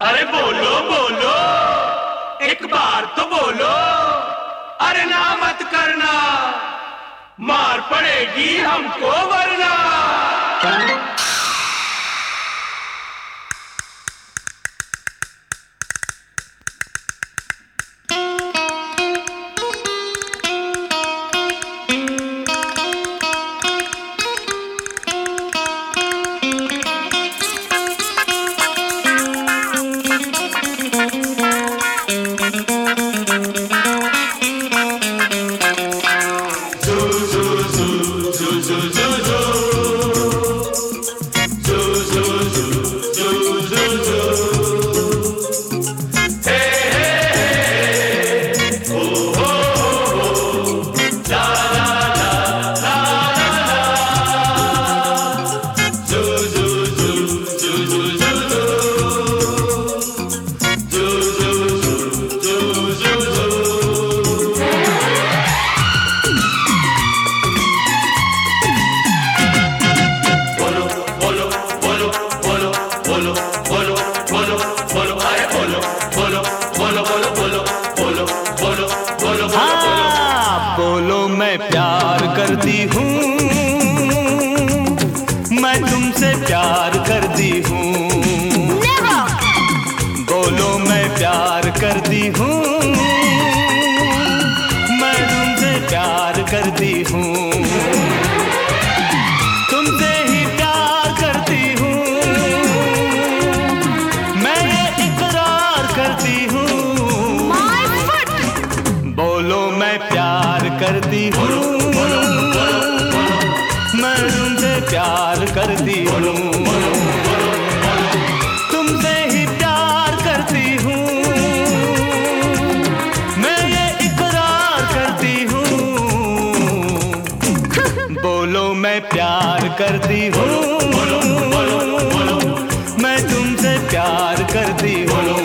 अरे बोलो बोलो, एक बार तो बोलो। अरे ना मत करना, मार पड़ेगी हमको वरना। बोलो मैं प्यार करती हूँ, मैं तुमसे प्यार करती हूँ। बोलो मैं प्यार करती हूँ, मैं तुमसे प्यार करती हूँ। तुमसे ही प्यार करती हूँ, मैं ये इकरार करती हूँ। बोलो मैं प्यार करती हूँ, मैं तुमसे प्यार करती हूँ। तुमसे ही प्यार करती हूँ, मैं ये इकरार करती हूँ। बोलो मैं प्यार करती हूँ, मैं तुमसे प्यार करती हूँ।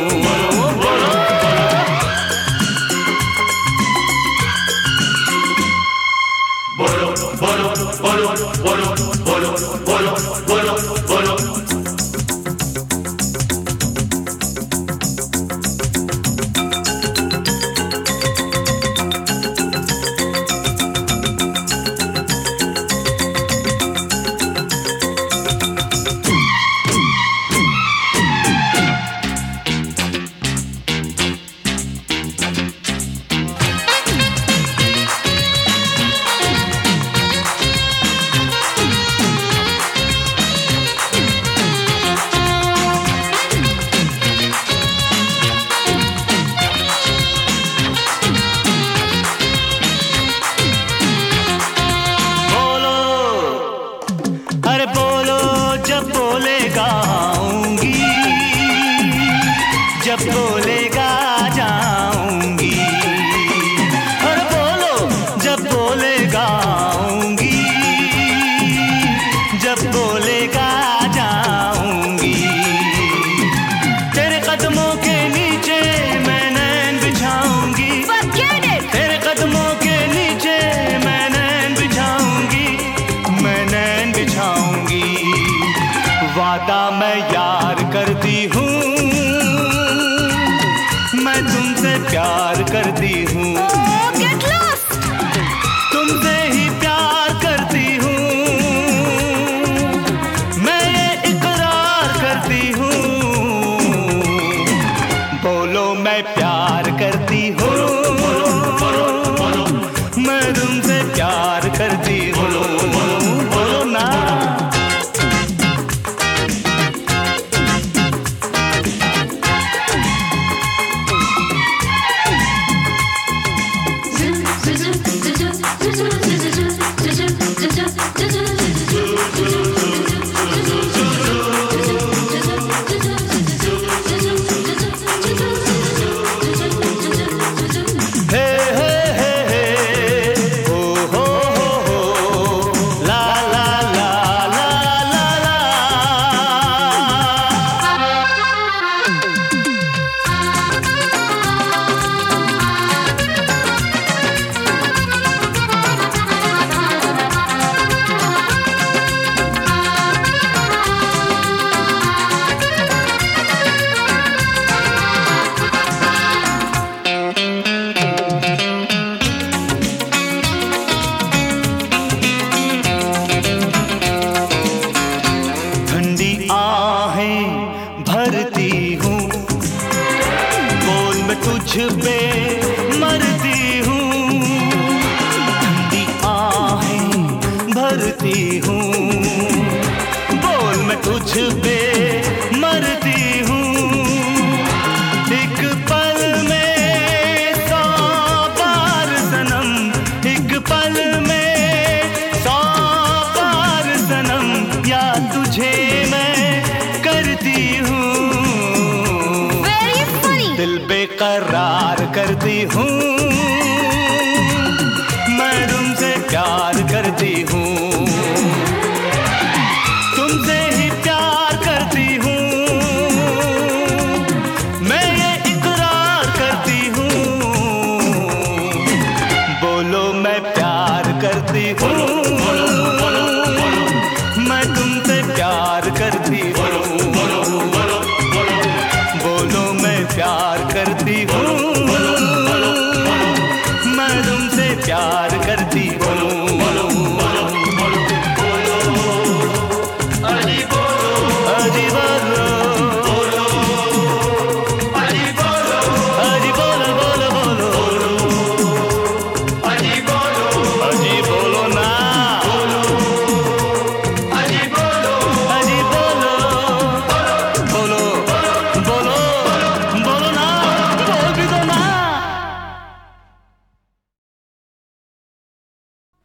अरे बोलो जब बोलेगा आऊंगी, जब बोलेगा जाऊंगी। अरे बोलो जब बोलेगा आऊंगी, जब बोलेगा जाऊंगी। तेरे कदमों के नीचे मैं नैन बिछाऊंगी, तेरे कदमों के नीचे मैं नैन बिछाऊंगी, मैं नैन बिछाऊंगी। वादा मैं यार करती हूँ, मैं तुमसे प्यार करती हूँ। तुमसे ही प्यार करती हूँ, मैं ये इकरार करती हूँ। बोलो मैं प्यार करती हूँ, मैं तुमसे प्यार करती हूँ। बोलो ना। करती हूँ। बोल मैं तुझ पे मरती हूँ, ठंडी आहें भरती हूँ। बोल मैं तुझ पे मरती हूँ, एक पल में 100 बार सनम, एक पल में 100 बार सनम, याद तुझे मैं करती हूँ। Very funny. दिल बेकरार करती हूँ।